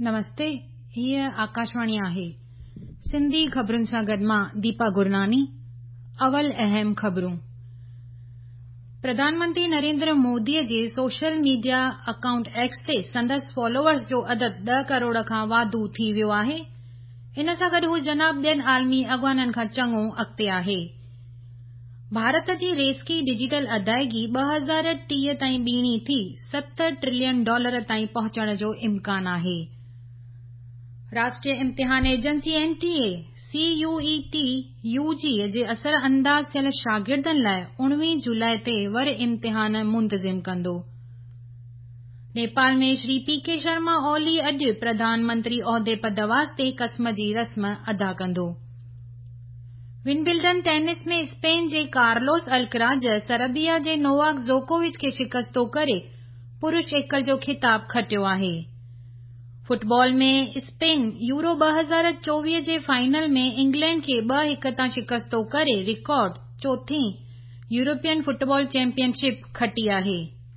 नमस्ते, हीअ आकाशवाणी आहे। सिंधी ख़बरुनि सां गॾु मां दीपा गुरनानी। अवल अहम ख़बरूं। प्रधानमंत्री नरेंद्र मोदीअ जे सोशल मीडिया अकाउंट एक्स ते संदसि फॉलोअर्स जो अदद 10 करोड़ खां वाधू थी वियो आहे। इन सां गॾु हू जनाब ॿियनि आलमी अॻवाननि खां चङो अॻिते आहे। भारत जी रेज़की डिजिटल अदायगी 2030 ताईं ॿीणी थी $7 ट्रिलियन ताईं पहुचण जो इम्कान आहे। राष्ट्रीय इम्तिहान एजेंसी NTA CUET UG जे असर अंदाज थियल शागिर्दनि लाइ 19 जुलाई ते वरी इम्तिहान मुंतज़िम कंदो। नेपाल में श्री PK शर्मा ओली अॼु प्रधानमंत्री उहिदे पद वास्ते कसम जी रस्म अदा कंदो। विंबलडन टेनिस में स्पेन जे कार्लोस अल्कराज सर्बिया जे नोवाक जोकोविच खे शिकस्तो करे पुरुष एकल जो खिताब खटियो आहे। फुटबॉल में स्पेन यूरो 2024 जे फाइनल में इंग्लैंड खे 2-1 तां शिकस्तो करे रिकॉर्ड चोथीं यूरोपियन फुटबॉल चैंपियनशिप खटी आहे।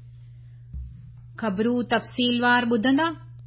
ख़बरूं तफ़सीलवार ॿुधंदा।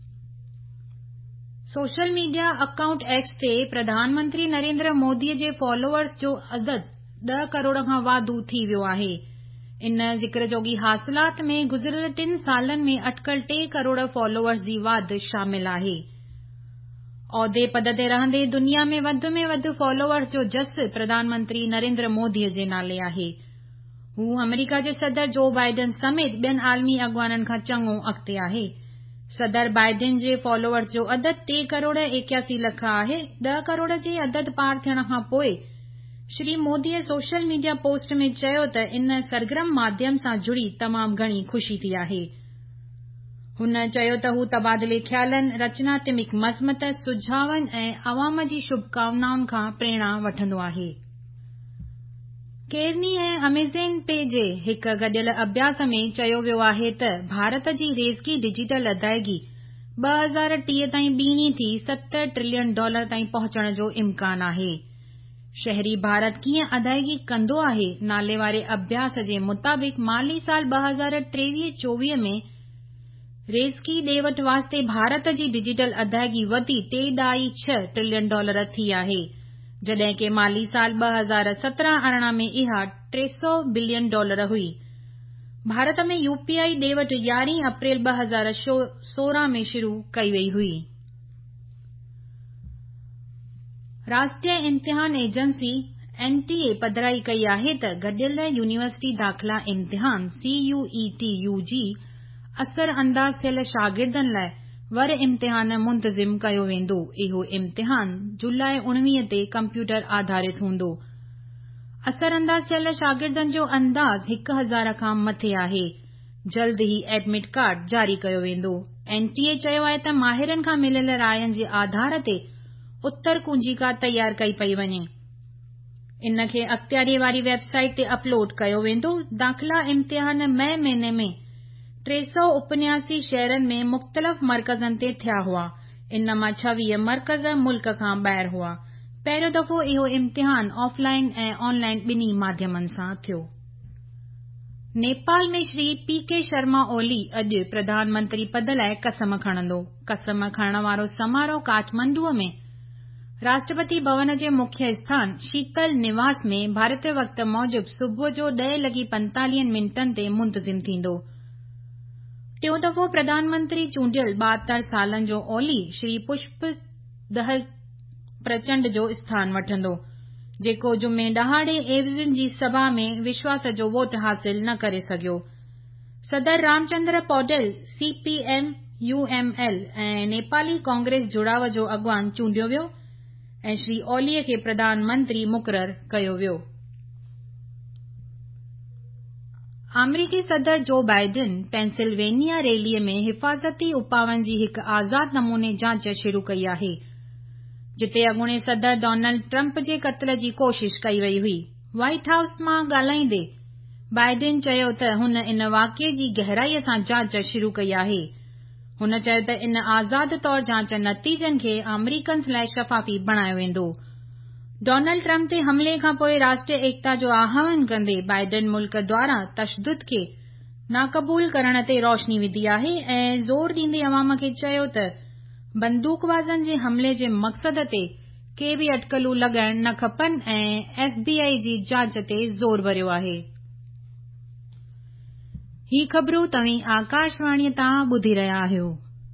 सोशल मीडिया अकाउंट एक्स ते प्रधानमंत्री नरेंद्र मोदीअ जे फॉलोअर्स जो अदद 10 करोड़ खां वाधू थी वियो आहे। इन ज़िक्र जोगी हासिलात में गुज़िरियल 3 सालनि में अटकल 3 करोड़ फॉलोअर्स जी वाध शामिल आहे। उहिदे पद ते रहंदे दुनिया में वधि फॉलोअर्स जो जस प्रधानमंत्री नरेंद्र मोदीअ जे नाले आहे। हू अमेरिका जे सदर जो बाइडन समेत ॿियनि आलमी अॻवाननि खां चङो अॻिते आहे। सदर बाइडन जे फॉलोअर्स जो अदद 3 करोड़ 81 लख आहे। 10 करोड़ जे अदद पार थियण खां पोइ श्री मोदीअ सोशल मीडिया पोस्ट में चयो त इन सरगर्म माध्यम सां जुड़ी तमामु घणी ख़ुशी थी आहे। हुन चयो त हू तबादले ख़्यालनि, रचनात्मक मज़मत, सुझावनि ऐं अवाम जी शुभकामनाउनि खां प्रेरणा वठंदो आहे। केरनी ऐं अमेज़न पे जे हिक गॾियल अभ्यास में चयो वियो आहे त भारत जी रेज़की डिजिटल अदायगी 2030 ताईं ॿीणी थी $7 ट्रिलियन ताईं पहुचण जो इम्कान आहे। शहरी भारत कीअं अदायगी कंदो आहे नाले वारे अभ्यास जे मुताबिक़ माली साल 2023-24 में रेज़की ॾे वठि वास्ते भारत जी डिजिटल अदायगी वधी $3.6 ट्रिलियन थी आहे, जॾहिं कि माली साल 2017-18 में इहा $300 बिलियन हुई। भारत में UPI ॾे वठि 11 अप्रैल 2016 में शुरू कई वई हुई। राष्ट्रीय इम्तिहान एजेंसी NTA पधिराई कई आहे त गॾियल यूनिवर्सिटी दाख़िला इम्तिहान CUET UG असर अंदाज थियल शागिर्दनि लाइ वरी इम्तिहान मुंतज़िम कयो वेंदो। इहो इम्तिहान जुलाई 19 ते कंप्यूटर आधारित हूंदो। असर अंदाज थियल शागिर्दनि जो अंदाज 1000 खां मथे आहे। जल्द ई एडमिट कार्ड जारी कयो वेंदो। NTA चयो आहे त माहिरनि खां मिलियल रायनि जे आधार ते उत्तर कुंजिका तयार कई पई वञे। इन खे अख़्तियारी वारी वेबसाइट ते अपलोड कयो वेंदो। दाख़िला इम्तिहान मई महीने में 379 शहरनि में मुख़्तलिफ़ मर्कज़नि ते थिया हुआ। इन मां 26 मर्कज़ मुल्क खां ॿाहिरि हुआ। पहिरियों दफ़ो इहो इम्तिहान ऑफलाइन ऐं ऑनलाइन ॿिन्ही माध्यमनि सां थियो। नेपाल में श्री PK शर्मा ओली अॼु प्रधानमंत्री पद लाइ कसम खणंदो। कसम खणण वारो समारोह काठमंडूअ में राष्ट्रपति भवन जे मुख्य स्थान शीतल निवास में भारतीय वक़्त मूजिबि सुबुह जो 10:45 ते मुंतज़िम थींदो। टियों दफ़ो प्रधानमंत्री चूंडियल 72 सालनि जो ओली श्री पुष्पदहल प्रचंड जो स्थान वठंदो, जेको जुमे ॾहाड़े एवज़िन जी सभा में विश्वास जो वोट हासिल न करे सघियो। सदर रामचंद्र पौडेल CPM UML ऐं नेपाली कांग्रेस जुड़ाव जो अॻवान चूंडियो वियो ऐं श्री ओलीअ खे प्रधानमंत्री मुक़ररु कयो वियो। अमरीकी सदर जो बाइडन पेंसिल्वेनिया रैलीअ में हिफ़ाज़ती उपावनि जी हिक आज़ाद नमूने जांच शुरू कई आहे, जिते अॻूणे सदर डोनाल्ड ट्रंप जे क़त्ल जी कोशिश कई वई हुई। व्हाइट हाउस मां ॻाल्हाईंदे बाइडन चयो त हुन इन वाक़िए जी गहराईअ सां जांच शुरू कई आहे। हुन चयो त इन आज़ाद तौर जांच नतीजनि खे अमरीकन्स लाइ शफ़ाफ़ी बणायो वेंदो। डोनाल्ड ट्रंप ते हमले खां पोइ राष्ट्रीय एकता जो आह्वान कंदे बाइडन मुल्क द्वारा तशदुद खे नाक़बूल करण ते रोशनी विधी आहे ऐं ज़ोर ॾींदे अवाम खे चयो त बंदूकबाज़नि जे हमले जे मक़सद ते के बि अटकलूं लॻाइण न खपनि ऐं FBI जी जांच ते ज़ोर भरियो आहे। ही ख़बरूं तव्हीं आकाशवाणीअ तां ॿुधी रहिया आहियो।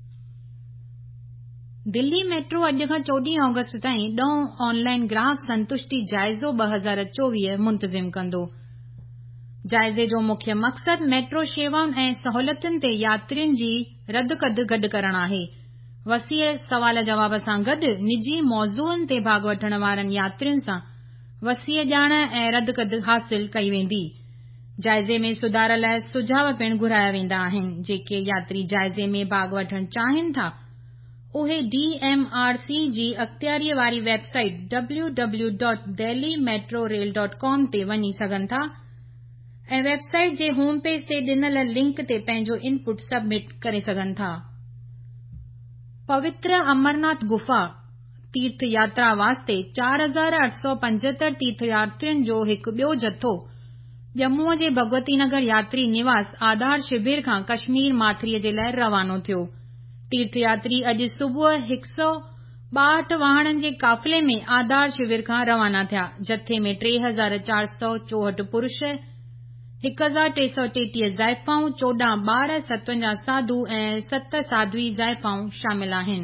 दिल्ली मेट्रो अॼु खां 14 ऑगस्ट ताईं 10 ऑनलाइन ग्राहक संतुष्टि जाइज़ो 2024 मुंतज़िम कंदो। जाइज़े जो मुख्य मक़सद मेट्रो शेवाउनि ऐं सहूलियतुनि ते यात्रियुनि जी रदक़द गॾु करणु आहे। वसीअ सवाल जवाब सां गॾु निजी मौज़ूअनि ते भाॻ वठण वारनि यात्रियुनि सां वसीअ ॼाण ऐं रदक़द हासिल कई वेंदी। जाइज़े में सुधार लाइ सुझाव पिणु घुराया वेंदा आहिनि। जेके यात्री जाइज़े में भाॻ वठणु चाहिनि था उहे DMRC जी अख़्तियारीअ वारी वेबसाइट www.delhimetrorail.com ते वञी सघनि था ऐं वेबसाइट जे होम पेज ते ॾिनल लिंक ते पंहिंजो इनपुट सबमिट करे सघनि था। पवित्र अमरनाथ गुफ़ा तीर्थ यात्रा वास्ते 4875 तीर्थयात्रियुनि जो हिकु ॿियो जथो जम्मूअ जे भगवती नगर यात्री निवास आधार शिविर खां कश्मीर माथिरीअ जे लाइ रवानो थियो। तीर्थयात्री अॼु सुबुह 162 वाहननि जे काफ़िले में आधार शिविर खां रवाना थिया। जथे में 3464 पुरुष, 1333 ज़ाइफ़ाऊं, 14 ॿार, 57 साधु ऐं 7 साध्वी ज़ाइफ़ाऊं शामिल आहिनि।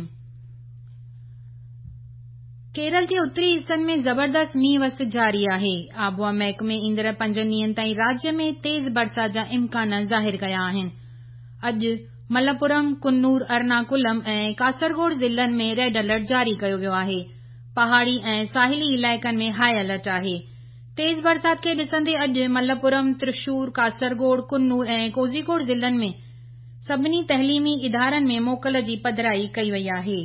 केरल जे उत्तरी हिस्सनि में ज़बरदस्त मींहुं वस जारी आहे। आबहवा महकमे ईंदड़ 5 ॾींहनि ताईं राज्य में तेज़ बरसात जा इम्कान ज़ाहिर कया आहिनि। अॼु मलप्पुरम, कुन्नूर, एर्नाकुलम ऐं कासरगोड ज़िलनि में रेड अलर्ट जारी कयो वियो आहे। पहाड़ी ऐं साहिली इलाइक़नि में हाई अलर्ट आहे। तेज़ बरसात खे ॾिसंदे अॼु मलप्पुरम, त्रिशूर, कासरगोड, कुन्नूर ऐं कोझीकोड ज़िलनि में सभिनी तइलीमी इदारनि में मोकल जी पधिराई कई वई आहे।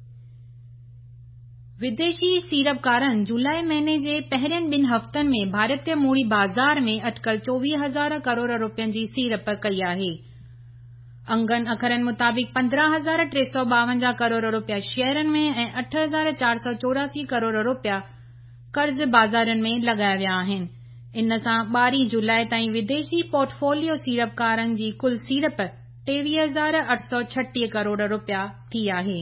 विदेशी सीड़पकारनि जुलाई महीने जे पहिरियनि 2 हफ़्तनि में भारतीय मूड़ी बाज़ार में अटकल 24,000 करोड़ रुपयनि जी सीड़प कई आहे। अंगनि अखरनि मुताबिक़ 15,352 करोड़ रुपया शेयरनि में ऐं 8,484 करोड़ रुपया कर्ज़ बाज़ारनि में लॻाया विया आहिनि। इन सां 12 जुलाई ताईं विदेशी पोर्टफोलियो सीड़पकारनि जी कुल सीड़प 23,836 करोड़ रुपया थी आहे।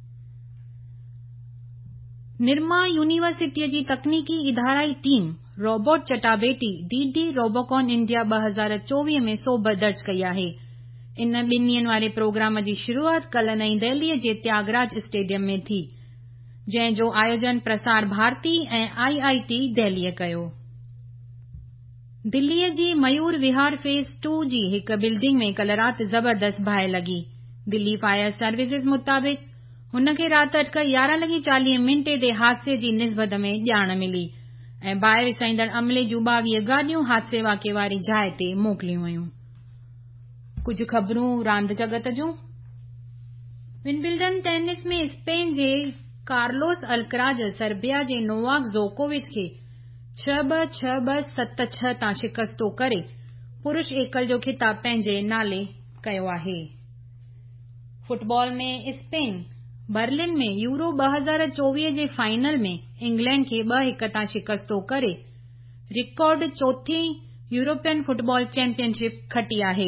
निर्मा यूनिवर्सिटीअ जी तकनीकी इदाराई टीम रोबोट चटाभेटी DD रोबोकॉन इंडिया 2024 में सोभ दर्ज कई आहे। इन 2 ॾींहनि वारे प्रोग्राम जी शुरूआत कल्ह नईं दिल्लीअ जे त्यागराज स्टेडियम में थी, जंहिं जो आयोजन प्रसार भारती ऐं IIT दिल्लीअ कयो। दिल्लीअ जी मयूर विहार फेज़ 2 जी हिक बिल्डिंग में कल्ह राति ज़बरदस्त बाहि लॻी। दिल्ली फायर सर्विसिज़ मुताबिक़ हुन खे राति अटकल 11:40 ते हादसे जी निस्बत में ॼाण मिली ऐं बाहि विसाईंदड़ अमले जूं 22 गाॾियूं हादसे वाक़िए वारी जाइ ते मोकिलियूं वयूं। कुझु ख़बरूं रांदि जगत जूं। विंबलडन टेनिस में स्पेन जे कार्लोस अल्कराज सर्बिया जे नोवाक जोकोविच खे 6-2, 6-2, 7-6 तां शिकस्तो करे पुरुष एकल जो ख़िताब पंहिंजे नाले कयो आहे। फुटबॉल में स्पेन बर्लिन में यूरो 2024 जे फाइनल में इंग्लैंड खे 2-1 तां शिकस्तो करे रिकॉर्ड चौथी यूरोपियन फुटबॉल चैंपियनशिप खटी आहे।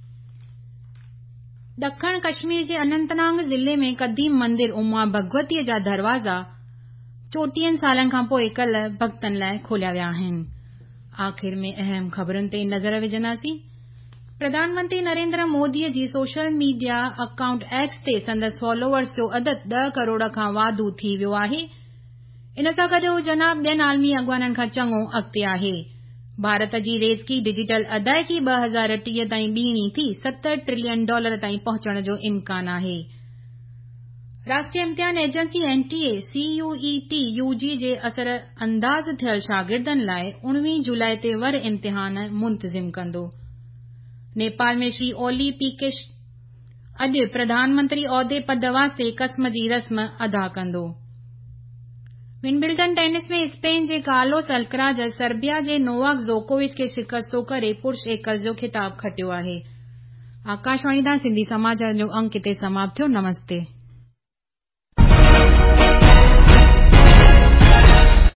ॾखण कश्मीर जे अनंतनाग ज़िले में क़दीम मंदिर उमा भगवतीअ जा दरवाज़ा 34 सालनि खां पोइ कल्ह भक्तनि लाइ खोलिया विया आहिनि। आख़िर में अहम ख़बरुनि ते नज़र विझंदासीं। प्रधानमंत्री नरेंद्र मोदीअ जी सोशल मीडिया अकाउंट एक्स ते संदसि फॉलोअर्स जो अदद 10 करोड़ खां वाधू थी वियो आहे। इन सां गॾु हू जनाब ॿियनि आलमी अॻवाननि खां चङो अॻिते आहे। भारत जी रेज़की डिजिटल अदायगी 2030 ताईं ॿीणी थी $70 ट्रिलियन ताईं पहुचण जो इम्कान आहे। राष्ट्रीय इम्तिहान एजेंसी NTA CUET UG जे असर अंदाज़ थियल शागिर्दनि लाइ 19 जुलाई ते वर इम्तिहान मुंतज़िम कंदो। नेपाल में श्री ओली पीकेश अॼु प्रधानमंत्री उहिदे पद वास्ते कसम जी रस्म अदा कंदो। विंबलडन टेनिस में स्पेन जे कार्लोस अल्कराज सर्बिया जे नोवाक जोकोविच खे शिकस्तो करे पुरुष एकल जो ख़िताब खटियो आहे। आकाशवाणी तां सिंधी समाचार जो अंक हिते समाप्त थियो। नमस्ते।